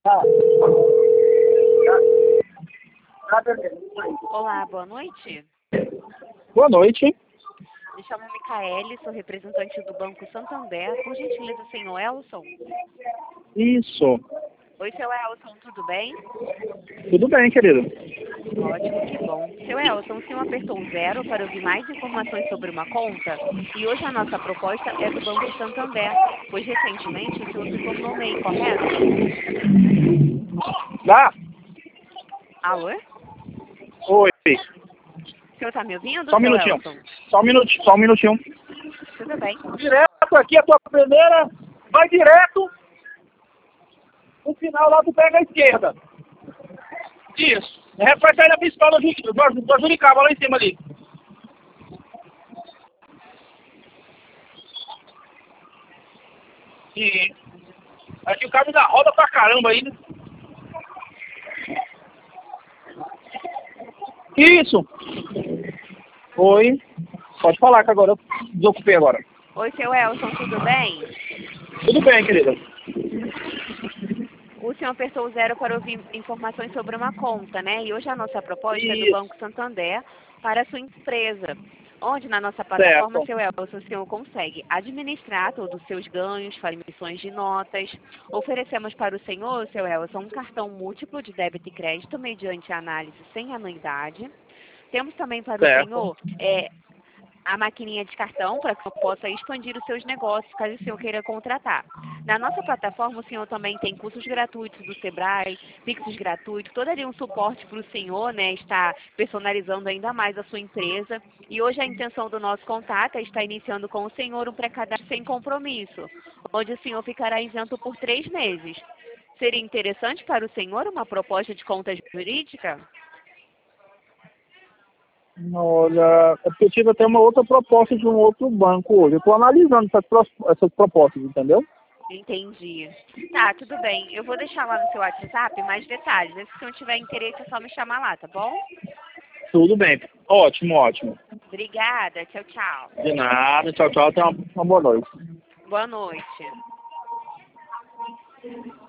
Olá, boa noite. Boa noite. Me chamo Micaele, sou representante do Banco Santander. Por gentileza, senhor Elson? Isso. Oi, seu Elson, tudo bem? Tudo bem, querido. Ótimo, que bom. Seu Elson, o senhor apertou o 0 para ouvir mais informações sobre uma conta? E hoje a nossa proposta é do Banco Santander, pois recentemente o senhor se tornou MEI, correto? Dá? Alô? Oi. O senhor está me ouvindo, Só um seu minutinho. Elson? Só um minutinho. Tudo bem. Direto aqui, a tua primeira. Vai direto. No final lá tu pega a esquerda. Isso. Vai sair da principal do Juricaba, lá em cima ali. E aqui o carro dá roda pra caramba ainda. Isso. Oi. Pode falar que agora eu desocupei agora. Oi, seu Elson, tudo bem? Tudo bem, querida. O senhor apertou o 0 para ouvir informações sobre uma conta, né? E hoje a nossa proposta é do Isso. Banco Santander para a sua empresa, onde na nossa plataforma, Certo. seu Elson, o senhor consegue administrar todos os seus ganhos, faz emissões de notas. Oferecemos para o senhor, seu Elson, um cartão múltiplo de débito e crédito mediante análise sem anuidade. Temos também para o Certo. senhor a maquininha de cartão para que eu possa expandir os seus negócios, caso o senhor queira contratar. Na nossa plataforma, o senhor também tem cursos gratuitos do Sebrae, Pix gratuitos, todo ali um suporte para o senhor, né, estar personalizando ainda mais a sua empresa. E hoje a intenção do nosso contato é estar iniciando com o senhor um pré-cadastro sem compromisso, onde o senhor ficará isento por 3 meses. Seria interessante para o senhor uma proposta de conta jurídica? Olha, é porque eu tive até uma outra proposta de um outro banco hoje. Eu estou analisando essas propostas, entendeu? Entendi. Tá, tudo bem. Eu vou deixar lá no seu WhatsApp mais detalhes. Se o senhor tiver interesse, é só me chamar lá, tá bom? Tudo bem. Ótimo, ótimo. Obrigada. Tchau, tchau. De nada. Tchau, tchau. Tenha uma boa noite. Boa noite.